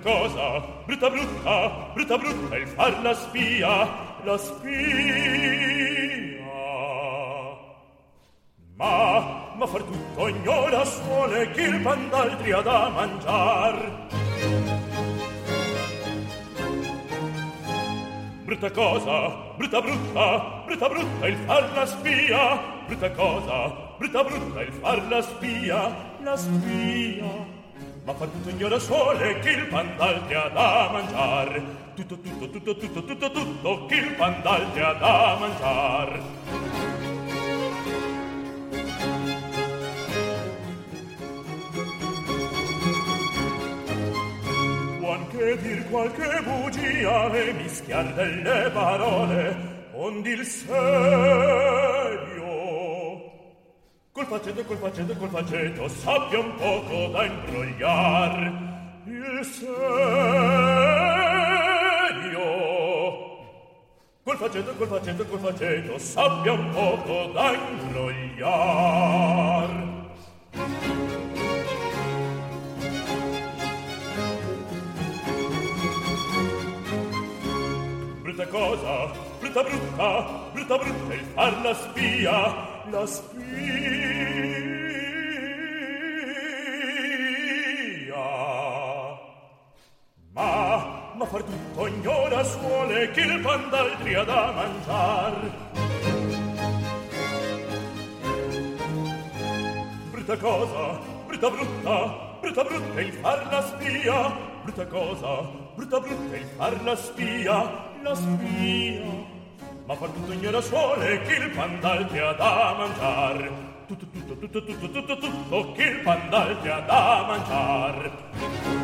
cosa, brutta brutta, brutta brutta il far la spia, la spia. Ma far tutto ignora suole che il pan d'altri ha da mangiar. Brutta cosa, brutta brutta, brutta brutta il far la spia, brutta cosa, brutta brutta il far la spia, la spia. Ma far tutto ignora suole che il pan d'altri ha da mangiar. Tutto, tutto, tutto, tutto, tutto, tutto che il pan d'altri ha da mangiar. Che dir qualche bugia e mischiar delle parole onde il serio col faceto sappia un poco da imbrogliar il serio col faceto sappia un poco da imbrogliar. Brutta cosa, brutta brutta, brutta brutta il far la spia, la spia. Ma far tutto ignora suole che il pan d'altri ha da mangiar. Brutta cosa, brutta brutta, brutta brutta il far la spia, brutta cosa, brutta brutta il far la spia, la spia. Ma far tutto ignora suole che il pan d'altri ha da mangiar. Tutto, tutto, tutto, tutto, tutto, tutto che il pan d'altri ha da mangiar.